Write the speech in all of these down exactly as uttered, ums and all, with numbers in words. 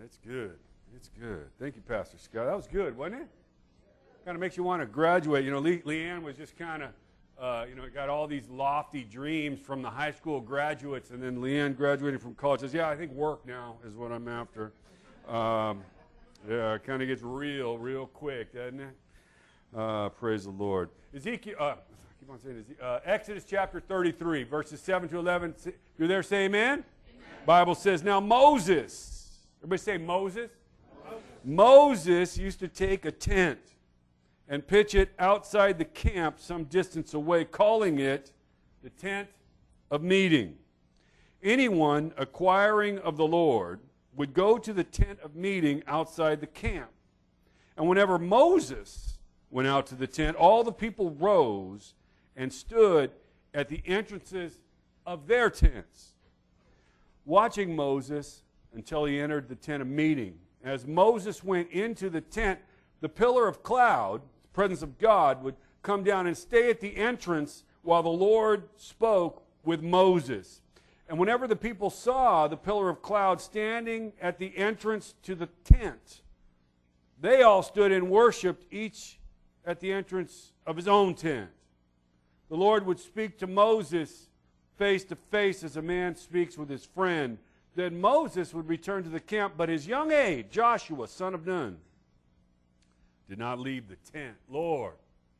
It's good. It's good. Thank you, Pastor Scott. That was good, wasn't it? Kind of makes you want to graduate. You know, Le- Leanne was just kind of, uh, you know, got all these lofty dreams from the high school graduates, and then Leanne graduated from college. Says, yeah, I think work now is what I'm after. Um, yeah, it kind of gets real, real quick, doesn't it? Uh, praise the Lord. Ezekiel, uh, keep on saying Ezekiel, uh, Exodus chapter thirty-three, verses seven to eleven. You're there, say amen? Amen. Bible says, now Moses, everybody say Moses? Moses. Moses used to take a tent and pitch it outside the camp some distance away, calling it the tent of meeting. Anyone acquiring of the Lord would go to the tent of meeting outside the camp. And whenever Moses went out to the tent, all the people rose and stood at the entrances of their tents, watching Moses until he entered the tent of meeting. As Moses went into the tent, the pillar of cloud, the presence of God, would come down and stay at the entrance while the Lord spoke with Moses. And whenever the people saw the pillar of cloud standing at the entrance to the tent, they all stood and worshiped, each at the entrance of his own tent. The Lord would speak to Moses face to face as a man speaks with his friend. Then Moses would return to the camp, but his young aide, Joshua, son of Nun, did not leave the tent. Lord,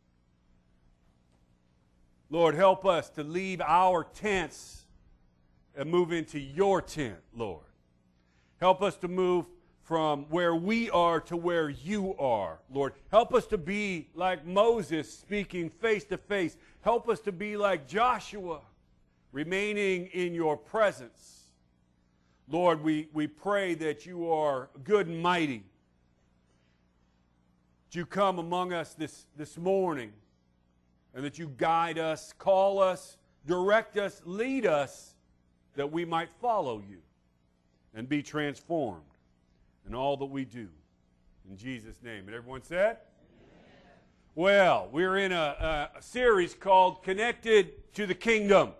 Lord, help us to leave our tents and move into your tent, Lord. Help us to move from where we are to where you are, Lord. Help us to be like Moses, speaking face to face. Help us to be like Joshua, remaining in your presence. Lord, we, we pray that you are good and mighty. That you come among us this, this morning, and that you guide us, call us, direct us, lead us, that we might follow you and be transformed in all that we do. In Jesus' name. And everyone said? Amen. Well, we're in a, a series called Connected to the Kingdom.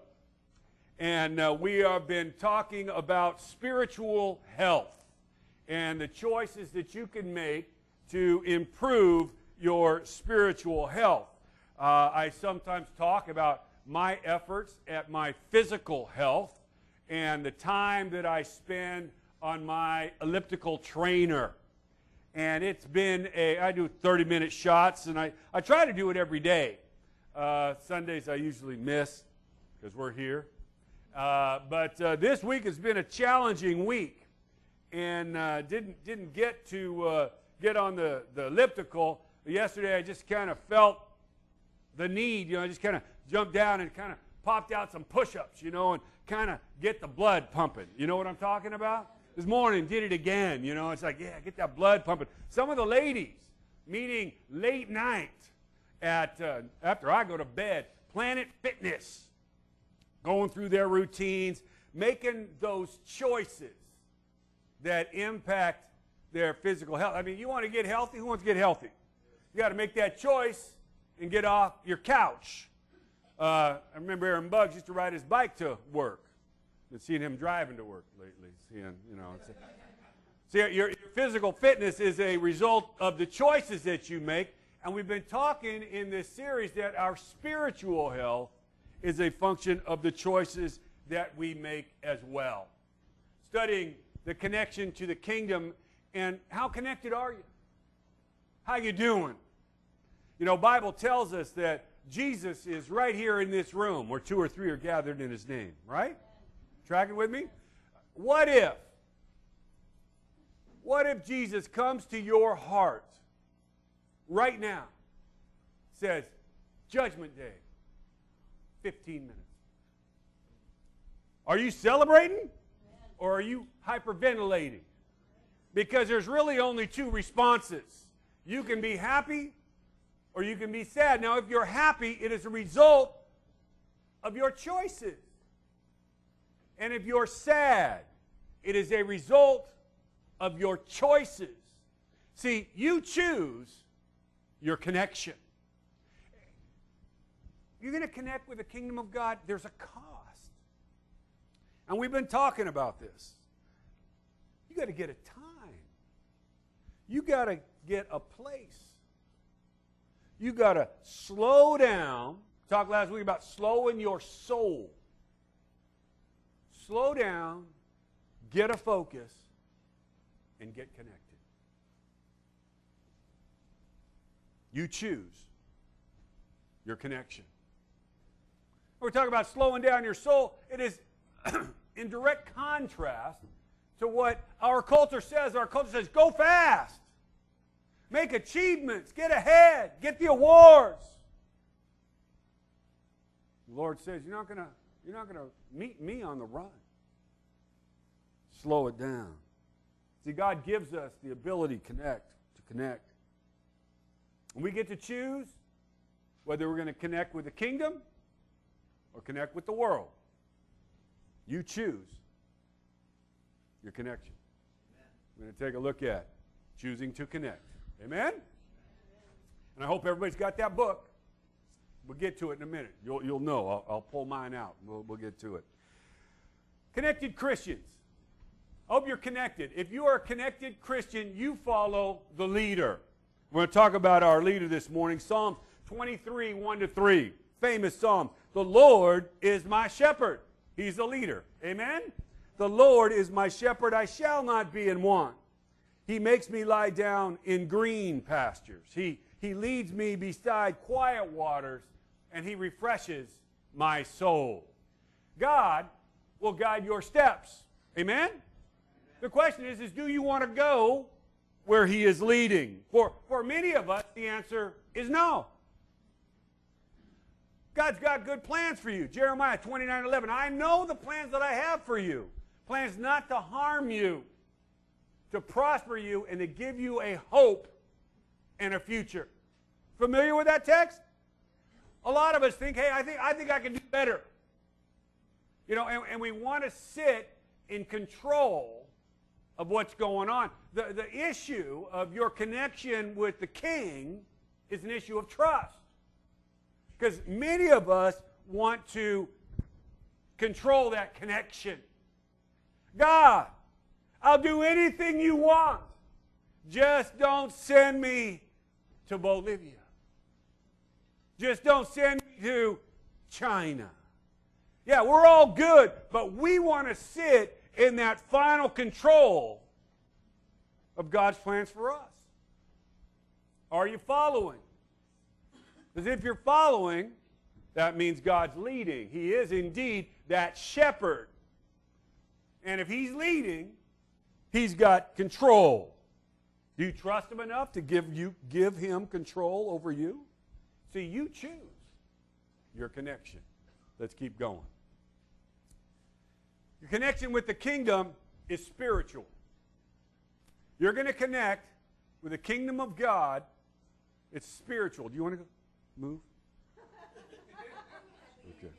And uh, we have been talking about spiritual health and the choices that you can make to improve your spiritual health. Uh, I sometimes talk about my efforts at my physical health and the time that I spend on my elliptical trainer. And it's been a, I do thirty minute shots, and I, I try to do it every day. Uh, Sundays I usually miss because we're here. Uh, but uh, this week has been a challenging week, and uh, didn't didn't get to uh, get on the, the elliptical. Yesterday I just kind of felt the need, you know, I just kind of jumped down and kind of popped out some push-ups, you know, and kind of get the blood pumping. You know what I'm talking about? This morning, did it again, you know. It's like, yeah, get that blood pumping. Some of the ladies meeting late night at uh, after I go to bed, Planet Fitness, going through their routines, making those choices that impact their physical health. I mean, you want to get healthy? Who wants to get healthy? You got to make that choice and get off your couch. Uh, I remember Aaron Buggs used to ride his bike to work. Been seeing him driving to work lately. Seeing, you know, it's a, see, your, your physical fitness is a result of the choices that you make. And we've been talking in this series that our spiritual health is a function of the choices that we make as well. Studying the connection to the kingdom, and how connected are you? How you doing? You know, Bible tells us that Jesus is right here in this room where two or three are gathered in his name, right? Tracking with me? What if, what if Jesus comes to your heart right now, says, Judgment Day, fifteen minutes. Are you celebrating or are you hyperventilating? Because there's really only two responses. You can be happy or you can be sad. Now, if you're happy, it is a result of your choices. And if you're sad, it is a result of your choices. See, you choose your connection. You're going to connect with the kingdom of God, there's a cost. And we've been talking about this. You got to get a time. you got to get a place. You got to slow down. Talked last week about slowing your soul. Slow down, get a focus, and get connected. You choose your connection. We're talking about slowing down your soul. It is in direct contrast to what our culture says. Our culture says, go fast. Make achievements. Get ahead. Get the awards. The Lord says, you're not going to you're not going to meet me on the run. Slow it down. See, God gives us the ability to connect, to connect. And we get to choose whether we're going to connect with the kingdom or connect with the world. You choose your connection. Amen. We're going to take a look at choosing to connect. Amen? And I hope everybody's got that book. We'll get to it in a minute. You'll, you'll know. I'll, I'll pull mine out. We'll, we'll get to it. Connected Christians. I hope you're connected. If you are a connected Christian, you follow the leader. We're going to talk about our leader this morning. Psalm twenty-three, one to three. Famous psalm. The Lord is my shepherd. He's the leader. Amen? The Lord is my shepherd. I shall not be in want. He makes me lie down in green pastures. He, he leads me beside quiet waters, and He refreshes my soul. God will guide your steps. Amen? Amen. The question is, is do you want to go where He is leading? For, for many of us, the answer is no. God's got good plans for you. Jeremiah twenty-nine eleven. I know the plans that I have for you. Plans not to harm you, to prosper you, and to give you a hope and a future. Familiar with that text? A lot of us think, hey, I think I think I can do better. You know, and, and we want to sit in control of what's going on. The, the issue of your connection with the King is an issue of trust. Because many of us want to control that connection. God, I'll do anything you want. Just don't send me to Bolivia. Just don't send me to China. Yeah, we're all good, but we want to sit in that final control of God's plans for us. Are you following? Because if you're following, that means God's leading. He is indeed that shepherd. And if He's leading, He's got control. Do you trust Him enough to give you give Him control over you? See, you choose your connection. Let's keep going. Your connection with the kingdom is spiritual. You're going to connect with the kingdom of God. It's spiritual. Do you want to go move? Okay.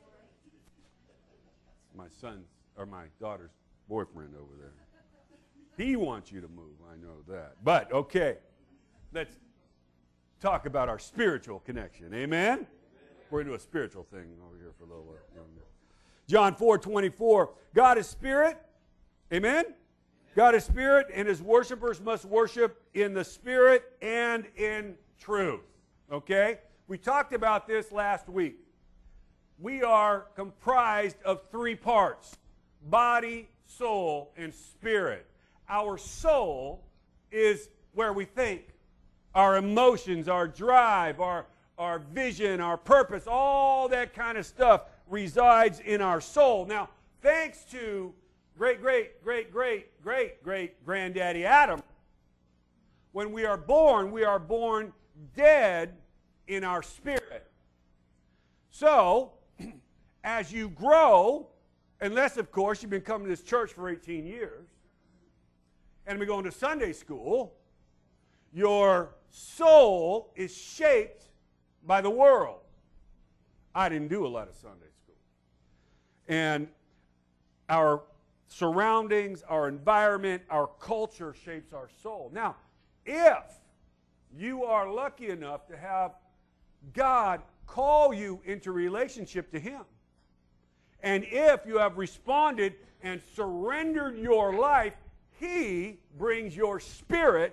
My son's or my daughter's boyfriend over there. He wants you to move. I know that. But okay, let's talk about our spiritual connection. Amen? We're going to do a spiritual thing over here for a little while. John four twenty-four. God is spirit. Amen? God is spirit, and His worshipers must worship in the spirit and in truth. Okay? We talked about this last week. We are comprised of three parts: body, soul, and spirit. Our soul is where we think. Our emotions, our drive, our, our vision, our purpose, all that kind of stuff resides in our soul. Now, thanks to great, great, great, great, great, great granddaddy Adam, when we are born, we are born dead in our spirit. So, as you grow, unless, of course, you've been coming to this church for eighteen years, and we're going to Sunday school, your soul is shaped by the world. I didn't do a lot of Sunday school. And our surroundings, our environment, our culture shapes our soul. Now, if you are lucky enough to have God call you into relationship to Him, and if you have responded and surrendered your life, He brings your spirit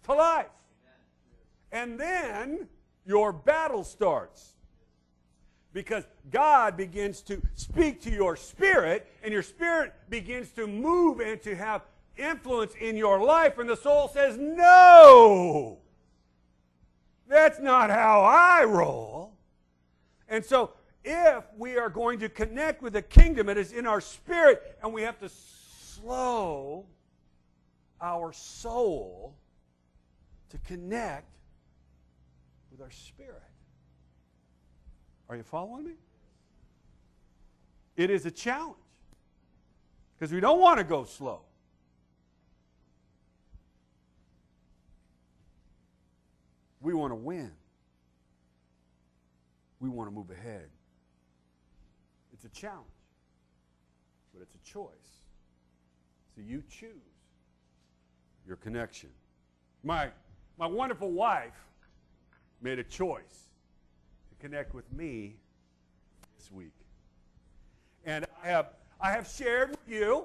to life. And then your battle starts. Because God begins to speak to your spirit, and your spirit begins to move and to have influence in your life, and the soul says, no, that's not how I roll. And so if we are going to connect with the kingdom, it is in our spirit, and we have to slow our soul to connect with our spirit. Are you following me? It is a challenge because we don't want to go slow. We want to win. We want to move ahead. It's a challenge, but it's a choice. So you choose your connection. My, my wonderful wife made a choice to connect with me this week. And I have, I have shared with you,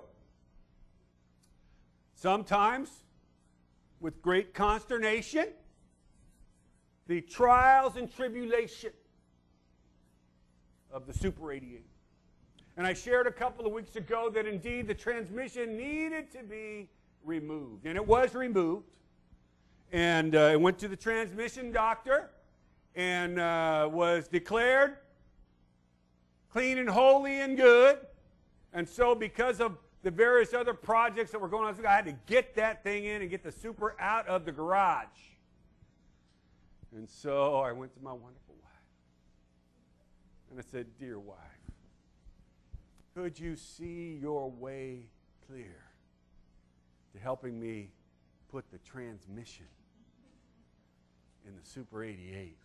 sometimes with great consternation, the trials and tribulation of the Super eighty-eight. And I shared a couple of weeks ago that indeed the transmission needed to be removed. And it was removed. And uh, it went to the transmission doctor and uh, was declared clean and holy and good. And so because of the various other projects that were going on, I had to get that thing in and get the Super out of the garage. And so I went to my wonderful wife. And I said, dear wife, could you see your way clear to helping me put the transmission in the Super eighty-eight?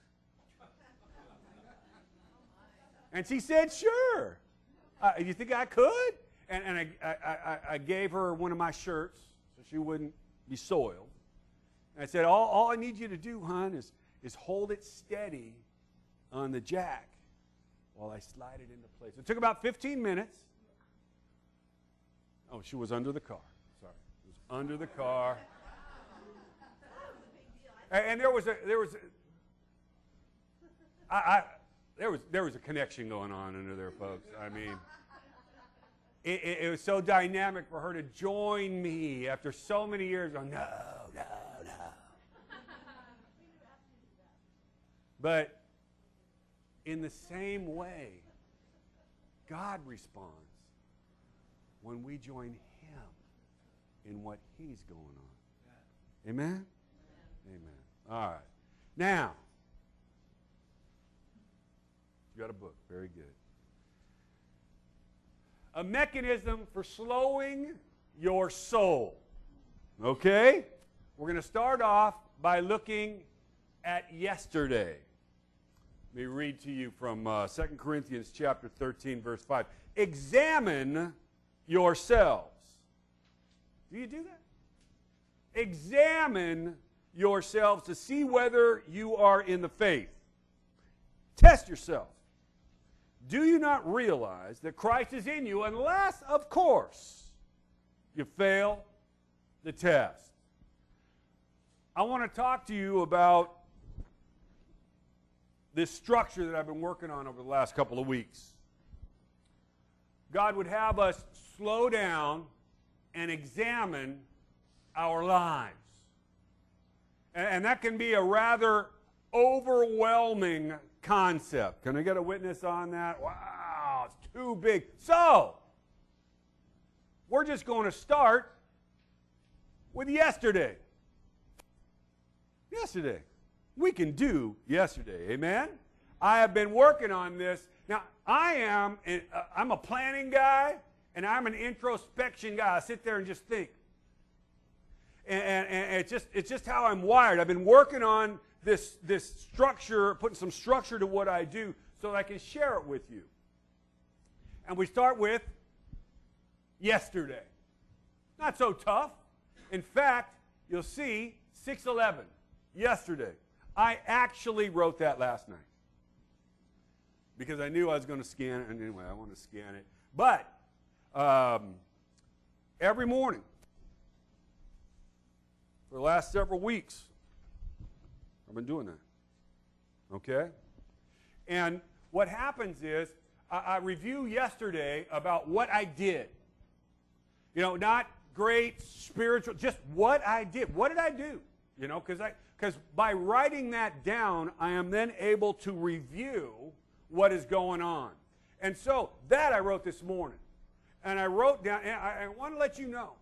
And she said, sure. Uh, you think I could? And, and I, I, I, I gave her one of my shirts so she wouldn't be soiled. And I said, all, all I need you to do, hon, is, is hold it steady on the jack while I slide it into place. It took about fifteen minutes. Oh, she was under the car. Sorry. It was under the car. And, and there was a, there was a, I, I, there was, there was a connection going on under there, folks. I mean, it, it, it was so dynamic for her to join me after so many years. Oh, no, no, no. But in the same way, God responds when we join Him in what He's going on. Amen? Amen. All right. Now, you got a book. Very good. A mechanism for slowing your soul. Okay? We're going to start off by looking at yesterday. Let me read to you from uh, Second Corinthians chapter thirteen, verse five. Examine yourselves. Do you do that? Examine yourselves to see whether you are in the faith. Test yourself. Do you not realize that Christ is in you unless, of course, you fail the test? I want to talk to you about this structure that I've been working on over the last couple of weeks. God would have us slow down and examine our lives. And, and that can be a rather overwhelming concept. Can I get a witness on that? Wow, it's too big. So, we're just going to start with yesterday. Yesterday. We can do yesterday. Amen? I have been working on this. Now, I am, I'm a planning guy, and I'm an introspection guy. I sit there and just think. And, and, and it's, just, it's just how I'm wired. I've been working on this, this structure, putting some structure to what I do so that I can share it with you. And we start with yesterday. Not so tough. In fact, you'll see six eleven, yesterday. I actually wrote that last night because I knew I was going to scan it. And anyway, I want to scan it. But um, every morning, For the last several weeks, I've been doing that. Okay? And what happens is, I, I review yesterday about what I did. You know, not great spiritual, just what I did. What did I do? You know, because I because by writing that down, I am then able to review what is going on. And so that I wrote this morning. And I wrote down, and I, I want to let you know,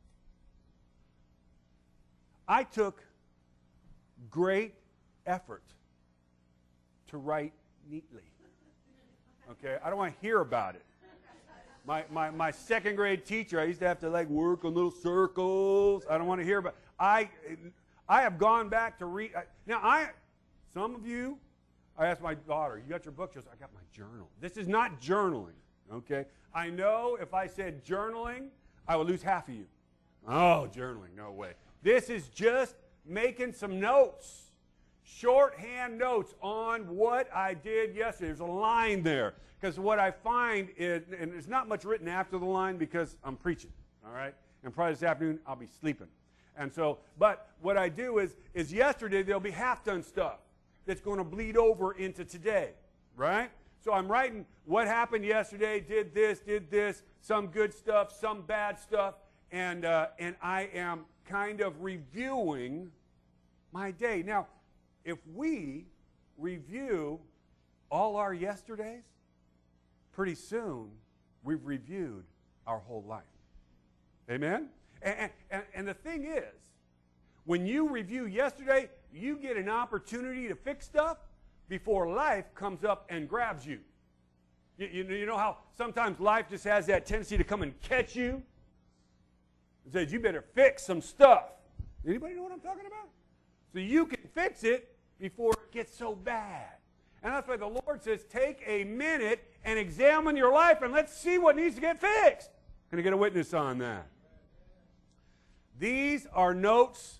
I took great effort to write neatly. Okay? I don't want to hear about it. My, my, my second grade teacher, I used to have to like work on little circles. I don't want to hear about it. I, I have gone back to read. Now, I, some of you, I asked my daughter, you got your book? She goes, I got my journal. This is not journaling, okay? I know if I said journaling, I would lose half of you. Oh, journaling, no way. This is just making some notes, shorthand notes on what I did yesterday. There's a line there. Because what I find is, and there's not much written after the line because I'm preaching, all right? And probably this afternoon I'll be sleeping. And so, but what I do is, is yesterday there'll be half-done stuff that's going to bleed over into today, right? So I'm writing what happened yesterday, did this, did this, some good stuff, some bad stuff, and, uh, and I am kind of reviewing my day. Now, if we review all our yesterdays, pretty soon we've reviewed our whole life. Amen? And, and, and the thing is, when you review yesterday, you get an opportunity to fix stuff before life comes up and grabs you. You, you, you know how sometimes life just has that tendency to come and catch you? It says, you better fix some stuff. Anybody know what I'm talking about? So you can fix it before it gets so bad. And that's why the Lord says, take a minute and examine your life and let's see what needs to get fixed. Can I get a witness on that? These are notes.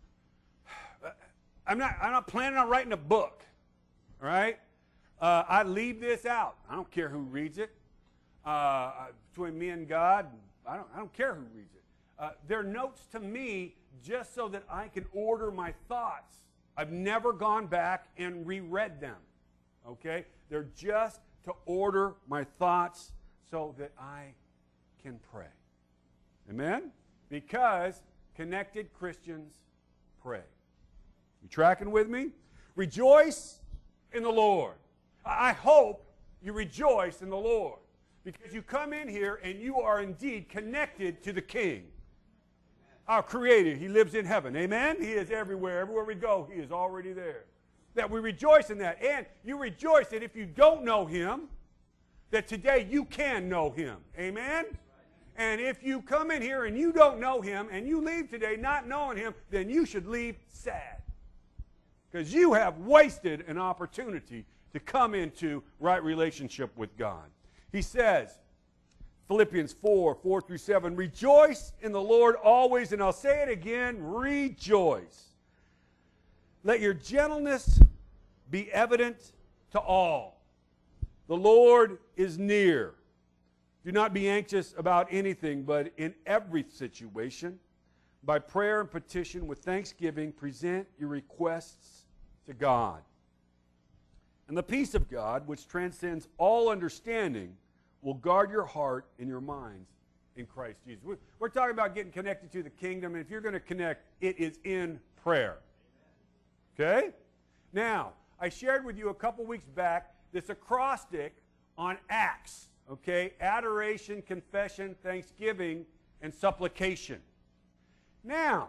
I'm not, I'm not planning on writing a book, all right? Uh, I leave this out. I don't care who reads it. Uh, between me and God, I don't, I don't care who reads it. Uh, they're notes to me just so that I can order my thoughts. I've never gone back and reread them, okay? They're just to order my thoughts so that I can pray. Amen? Because connected Christians pray. You tracking with me? Rejoice in the Lord. I hope you rejoice in the Lord because you come in here and you are indeed connected to the King, our Creator. He lives in heaven. Amen? He is everywhere. Everywhere we go, He is already there. That we rejoice in that. And you rejoice that if you don't know Him, that today you can know Him. Amen? And if you come in here and you don't know Him and you leave today not knowing Him, then you should leave sad. Because you have wasted an opportunity to come into right relationship with God. He says, Philippians four, four through seven, rejoice in the Lord always, and I'll say it again, rejoice. Let your gentleness be evident to all. The Lord is near. Do not be anxious about anything, but in every situation, by prayer and petition with thanksgiving, present your requests to God. And the peace of God, which transcends all understanding, will guard your heart and your minds in Christ Jesus. We're, we're talking about getting connected to the kingdom, and if you're going to connect, it is in prayer. Okay? Now, I shared with you a couple weeks back this acrostic on Acts. Okay? Adoration, confession, thanksgiving, and supplication. Now,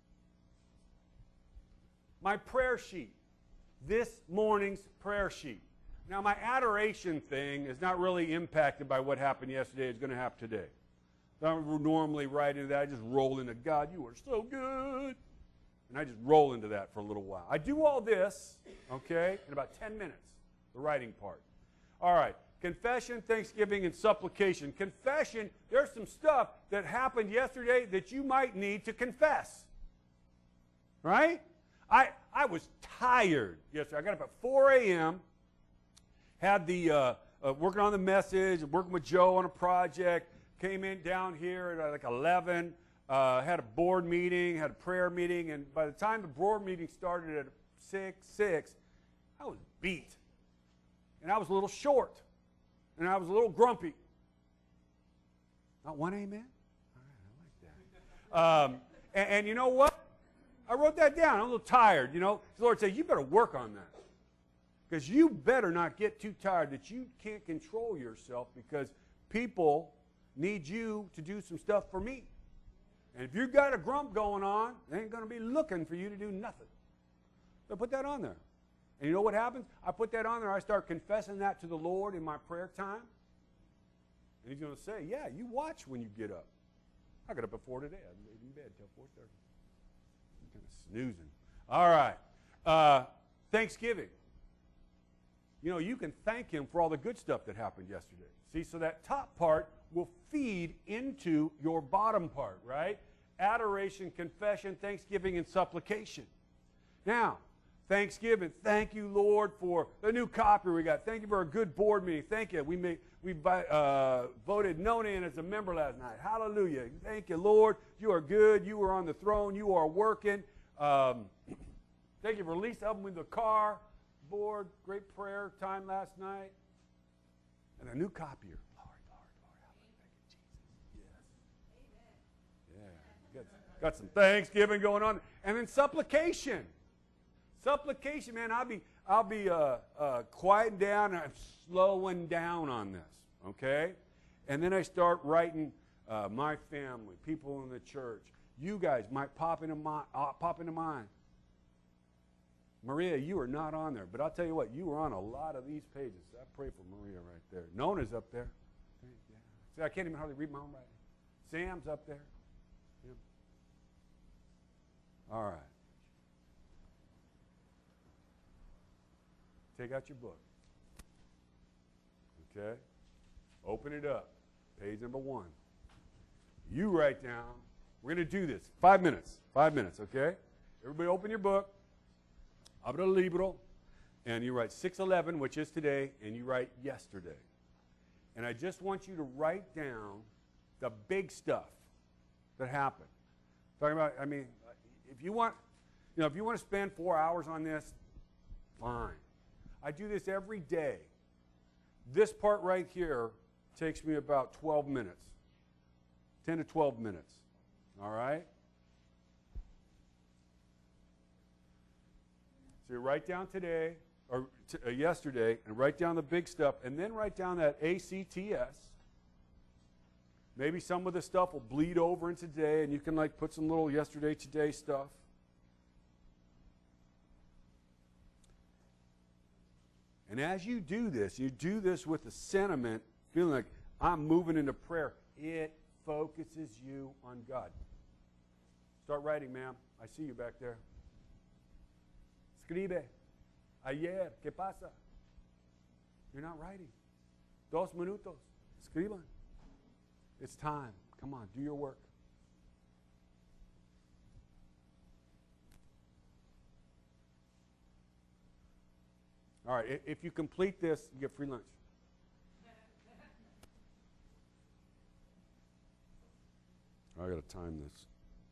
my prayer sheet. This morning's prayer sheet. Now, my adoration thing is not really impacted by what happened yesterday. It's going to happen today. I don't normally write into that. I just roll into, God, you are so good. And I just roll into that for a little while. I do all this, okay, in about ten minutes, the writing part. All right, confession, thanksgiving, and supplication. Confession, there's some stuff that happened yesterday that you might need to confess. Right? I, I was tired yesterday. I got up at four a m, had the, uh, uh, working on the message, working with Joe on a project, came in down here at uh, like eleven, uh, had a board meeting, had a prayer meeting, and by the time the board meeting started at six, six, I was beat. And I was a little short. And I was a little grumpy. Not one amen? All right, I like that. Um, and, and you know what? I wrote that down. I'm a little tired, you know. The Lord said, you better work on that. Because you better not get too tired that you can't control yourself, because people need you to do some stuff for me. And if you've got a grump going on, they ain't going to be looking for you to do nothing. So put that on there. And you know what happens? I put that on there. I start confessing that to the Lord in my prayer time. And He's going to say, yeah, you watch when you get up. I got up at four today. I laid in bed until four thirty. I'm kind of snoozing. All right. Uh, Thanksgiving. You know, you can thank Him for all the good stuff that happened yesterday. See, so that top part will feed into your bottom part, right? Adoration, confession, thanksgiving, and supplication. Now, Thanksgiving, thank you, Lord, for the new copier we got. Thank you for a good board meeting. Thank you. We made, we uh, voted Nona in as a member last night. Hallelujah. Thank you, Lord. You are good. You are on the throne. You are working. Um, thank you for Lisa helping with the car. Board, great prayer time last night. And a new copier. Lord, Lord, Lord, hallelujah. Thank you, Jesus. Yes. Yeah. Got, got some Thanksgiving going on. And then supplication. Supplication, man, I'll be, I'll be uh, uh, quieting down and I'm slowing down on this, okay? And then I start writing uh, my family, people in the church. You guys might pop into, my, uh, pop into mind. Maria, you are not on there, but I'll tell you what, you were on a lot of these pages. I pray for Maria right there. Nona's up there. Yeah. See, I can't even hardly read my own writing. Sam's up there. Yeah. All right. Take out your book. Okay? Open it up. Page number one. You write down. We're going to do this. Five minutes. Five minutes, okay? Everybody open your book. Abra el libro. And you write six eleven, which is today, and you write yesterday. And I just want you to write down the big stuff that happened. Talking about, I mean, if you want, you know, if you want to spend four hours on this, fine. I do this every day. This part right here takes me about twelve minutes. ten to twelve minutes. All right? So you write down today, or t uh, yesterday, and write down the big stuff, and then write down that A C T S. Maybe some of the stuff will bleed over into today, and you can like put some little yesterday, today stuff. And as you do this, you do this with a sentiment, feeling like I'm moving into prayer. It focuses you on God. Start writing, ma'am. I see you back there. Escribe. Ayer. ¿Qué pasa? You're not writing. Dos minutos. Escriban. It's time. Come on, do your work. All right, if you complete this, you get free lunch. I got to time this.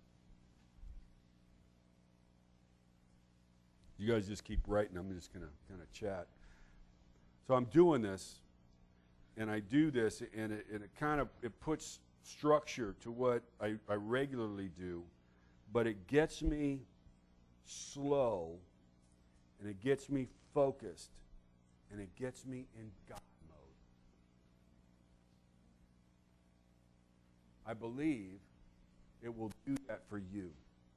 You guys just keep writing. I'm just going to kind of chat. So I'm doing this, and I do this, and it, and it kind of it puts structure to what I, I regularly do, but it gets me slow, and it gets me focused, and it gets me in God mode. I believe it will do that for you.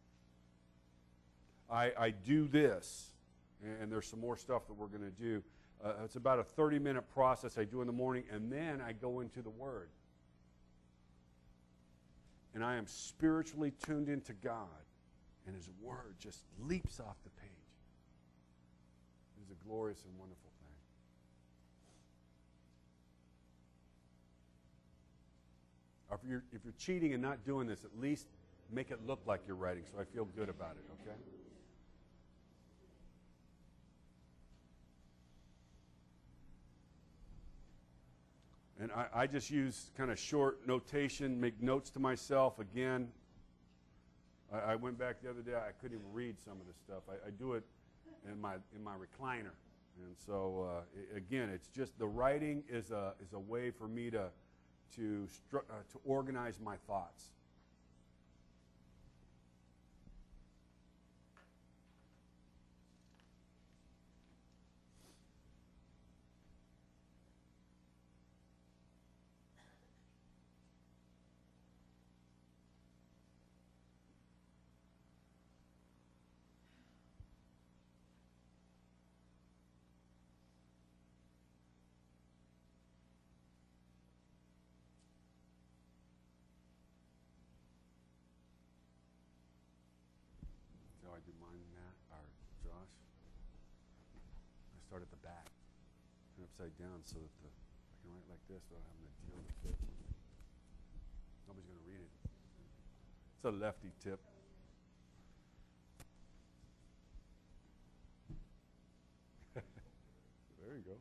I, I do this, and there's some more stuff that we're going to do. Uh, it's about a thirty minute process I do in the morning, and then I go into the Word. And I am spiritually tuned into God, and His Word just leaps off the page. It is a glorious and wonderful thing. Or if you're, if you're cheating and not doing this, at least make it look like you're writing so I feel good about it, okay? And I, I just use kind of short notation, make notes to myself. Again, I, I went back the other day. I couldn't even read some of this stuff. I, I do it in my in my recliner, and so uh, I, again, it's just the writing is a is a way for me to to stru- uh, to organize my thoughts. I do mine, Matt, or Josh. I start at the back, turn upside down so that the, I can write like this without having to deal with it. Nobody's going to read it. It's a lefty tip. There you go.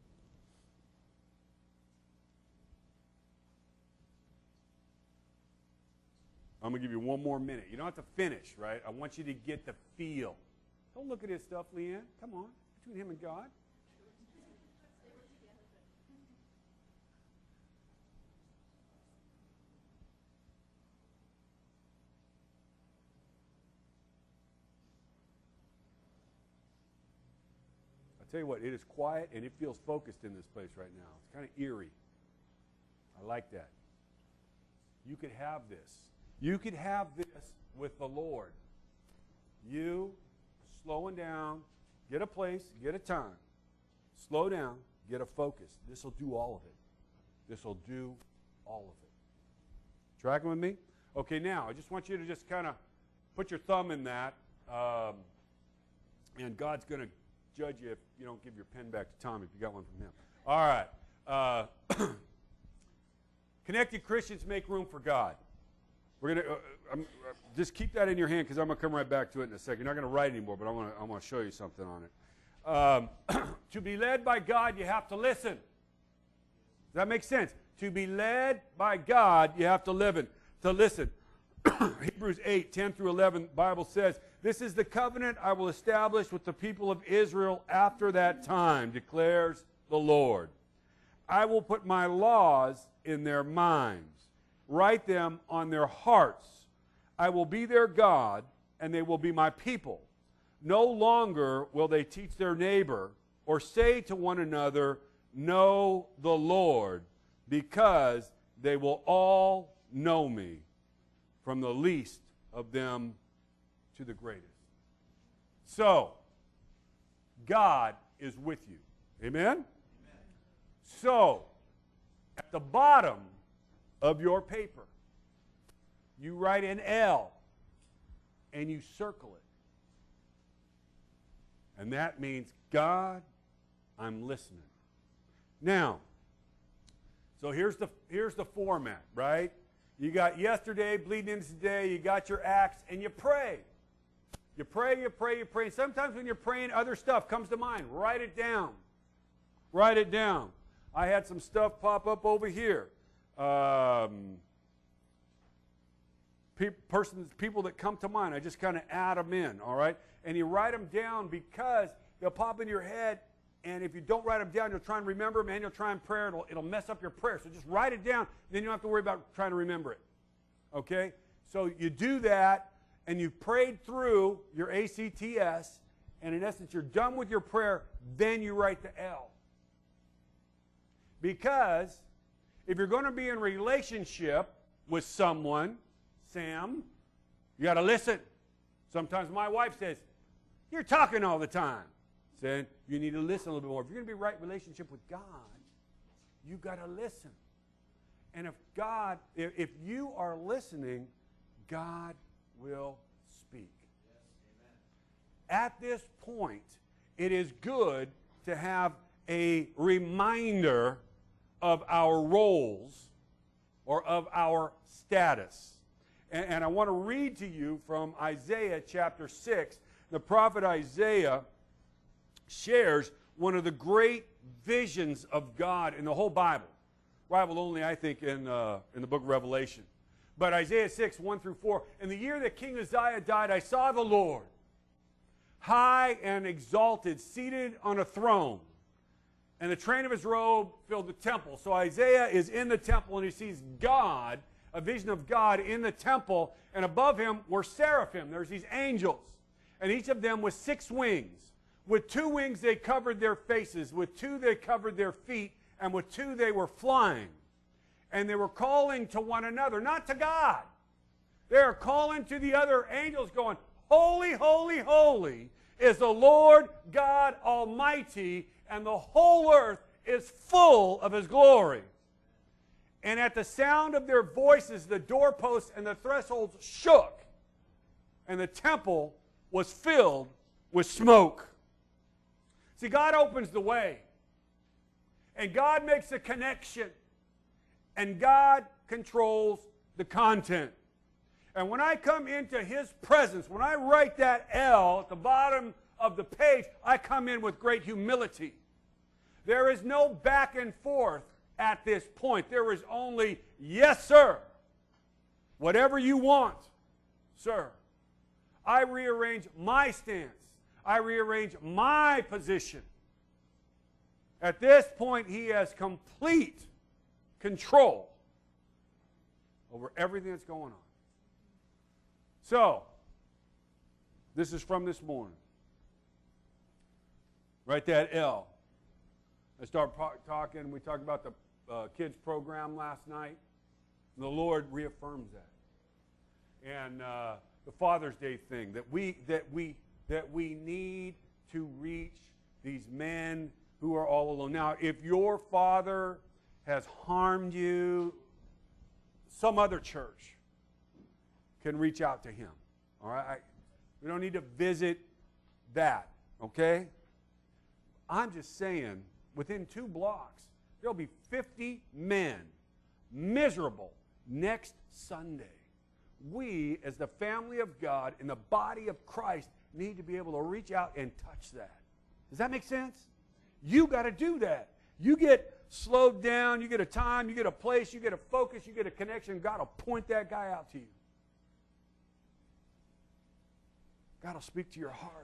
I'm going to give you one more minute. You don't have to finish, right? I want you to get the feel. Don't look at his stuff, Leanne. Come on. Between him and God. I'll tell you what, it is quiet and it feels focused in this place right now. It's kind of eerie. I like that. You could have this. You could have this with the Lord. You slowing down, get a place, get a time. Slow down, get a focus. This will do all of it. This will do all of it. Tracking with me? Okay, now, I just want you to just kind of put your thumb in that, um, and God's going to judge you if you don't give your pen back to Tom if you got one from him. All right. Uh, connected Christians make room for God. We're gonna uh, I'm, uh, just keep that in your hand because I'm gonna come right back to it in a second. You're not gonna write anymore, but I want to I want to show you something on it. Um, to be led by God, you have to listen. Does that make sense? To be led by God, you have to live in, to listen. Hebrews eight, ten through eleven, Bible says, "This is the covenant I will establish with the people of Israel after that time, declares the Lord. I will put my laws in their minds, write them on their hearts. I will be their God, and they will be my people. No longer will they teach their neighbor or say to one another, 'Know the Lord,' because they will all know me, from the least of them to the greatest." So, God is with you. Amen? Amen. So, at the bottom of your paper, you write an L and you circle it. And that means, God, I'm listening. Now, so here's the, here's the format, right? You got yesterday bleeding into today, you got your acts, and you pray. You pray, you pray, you pray. Sometimes when you're praying, other stuff comes to mind. Write it down. Write it down. I had some stuff pop up over here. Um, pe- persons, people that come to mind, I just kind of add them in, all right? And you write them down because they'll pop into your head, and if you don't write them down, you'll try and remember them, and you'll try and pray. It'll, it'll mess up your prayer. So just write it down, then you don't have to worry about trying to remember it, okay? So you do that, and you've prayed through your A C T S, and in essence, you're done with your prayer, then you write the L. Because if you're going to be in relationship with someone, Sam, you got to listen. Sometimes my wife says, "You're talking all the time." Saying you need to listen a little bit more. If you're going to be in right relationship with God, you got to listen. And if God, if, if you are listening, God will speak. Yes, amen. At this point, it is good to have a reminder of our roles or of our status. And, and I want to read to you from Isaiah chapter six. The prophet Isaiah shares one of the great visions of God in the whole Bible. Rivaled only, I think, in, uh, in the book of Revelation. But Isaiah six, one through four, in the year that King Uzziah died, I saw the Lord, high and exalted, seated on a throne, and the train of his robe filled the temple. So Isaiah is in the temple, and he sees God, a vision of God in the temple, and above him were seraphim. There's these angels, and each of them with six wings. With two wings they covered their faces, with two they covered their feet, and with two they were flying. And they were calling to one another, not to God. They are calling to the other angels, going, holy, holy, holy is the Lord God Almighty, and the whole earth is full of his glory. And at the sound of their voices, the doorposts and the thresholds shook, and the temple was filled with smoke. See, God opens the way, and God makes a connection, and God controls the content. And when I come into his presence, when I write that L at the bottom of the page, I come in with great humility. There is no back and forth at this point. There is only, yes, sir. Whatever you want, sir. I rearrange my stance. I rearrange my position. At this point, he has complete control over everything that's going on. So, this is from this morning. Write that L. I start talking. We talked about the uh, kids program last night. The Lord reaffirms that. And uh, the Father's Day thing, that we that we that we need to reach these men who are all alone. Now, if your father has harmed you, some other church can reach out to him. All right? We don't need to visit that, okay? I'm just saying, within two blocks, there'll be fifty men miserable next Sunday. We, as the family of God in the body of Christ, need to be able to reach out and touch that. Does that make sense? You got to do that. You get slowed down, you get a time, you get a place, you get a focus, you get a connection. God will point that guy out to you. God will speak to your heart.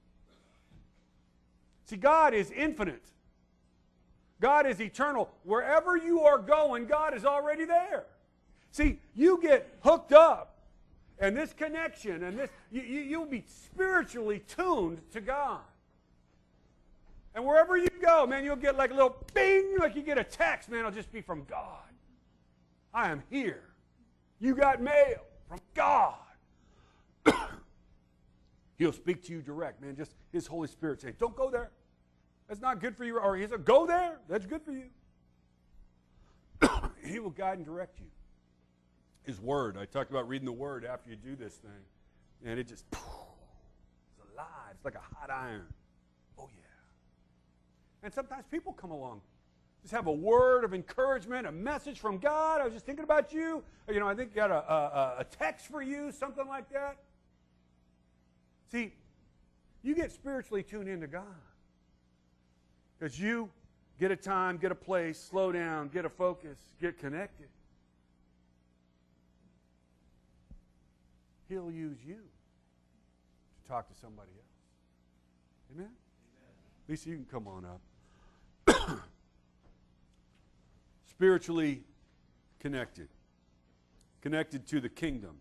See, God is infinite. God is eternal. Wherever you are going, God is already there. See, you get hooked up, and this connection, and this, you, you, you'll be spiritually tuned to God. And wherever you go, man, you'll get like a little bing, like you get a text, man, it'll just be from God. I am here. You got mail from God. He'll speak to you direct, man. Just his Holy Spirit saying, don't go there. That's not good for you. Or he said, go there. That's good for you. He will guide and direct you. His Word. I talked about reading the Word after you do this thing. And it just, poof, it's alive. It's like a hot iron. Oh, yeah. And sometimes people come along. Just have a word of encouragement, a message from God. I was just thinking about you. You know, I think you got a, a, a text for you, something like that. See, you get spiritually tuned into God. Because you get a time, get a place, slow down, get a focus, get connected. He'll use you to talk to somebody else. Amen? Amen. Lisa, you can come on up. Spiritually connected. Connected to the kingdom.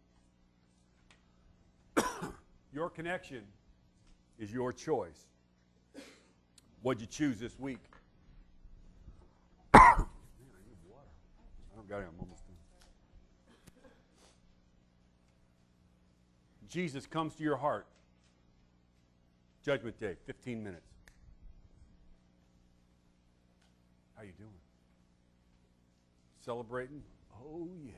Your connection is your choice. What'd you choose this week? Man, I need water. I don't got it. I'm almost done. Jesus comes to your heart. Judgment Day, fifteen minutes. How you doing? Celebrating? Oh, yeah.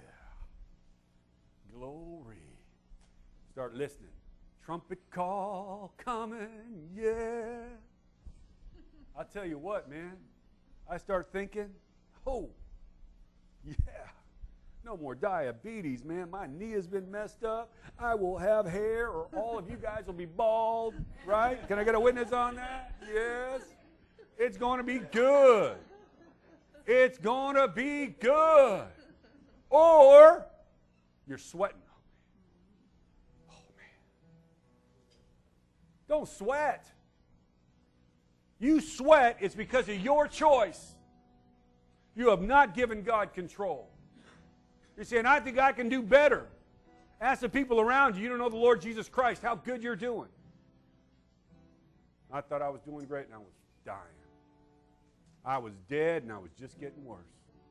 Glory. Start listening. Trumpet call coming, yeah. I'll tell you what, man. I start thinking, oh, yeah. No more diabetes, man. My knee has been messed up. I will have hair, or all of you guys will be bald, right? Can I get a witness on that? Yes. It's going to be good. It's going to be good. Or You're sweating. Oh, man. Don't sweat. You sweat, it's because of your choice. You have not given God control. You're saying, I think I can do better. Ask the people around you, you don't know the Lord Jesus Christ, how good you're doing. I thought I was doing great and I was dying. I was dead and I was just getting worse.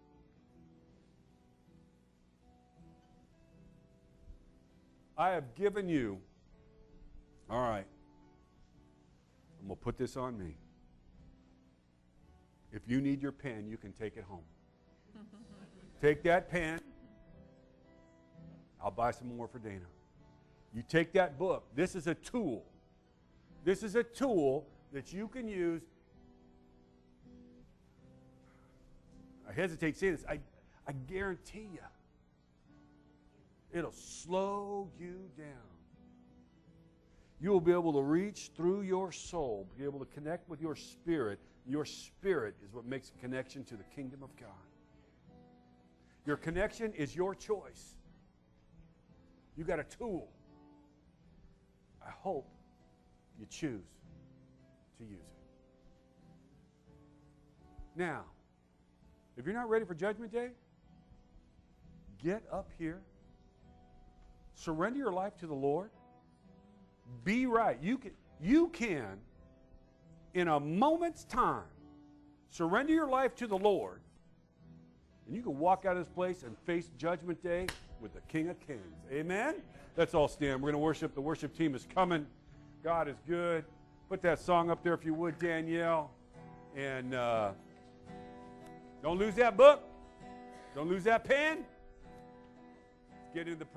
I have given you, all right, I'm going to put this on me. If you need your pen, you can take it home. Take that pen. I'll buy some more for Dana. You take that book. This is a tool. This is a tool that you can use. I hesitate to say this. I, I guarantee you, it'll slow you down. You will be able to reach through your soul, be able to connect with your spirit. Your spirit is what makes a connection to the kingdom of God. Your connection is your choice. You got a tool. I hope you choose to use it. Now, if you're not ready for Judgment Day, get up here. Surrender your life to the Lord. Be right. You can, you can, in a moment's time, surrender your life to the Lord, and you can walk out of this place and face Judgment Day with the King of Kings. Amen? Let's all stand. We're going to worship. The worship team is coming. God is good. Put that song up there if you would, Danielle. And uh, don't lose that book. Don't lose that pen. Let's get into the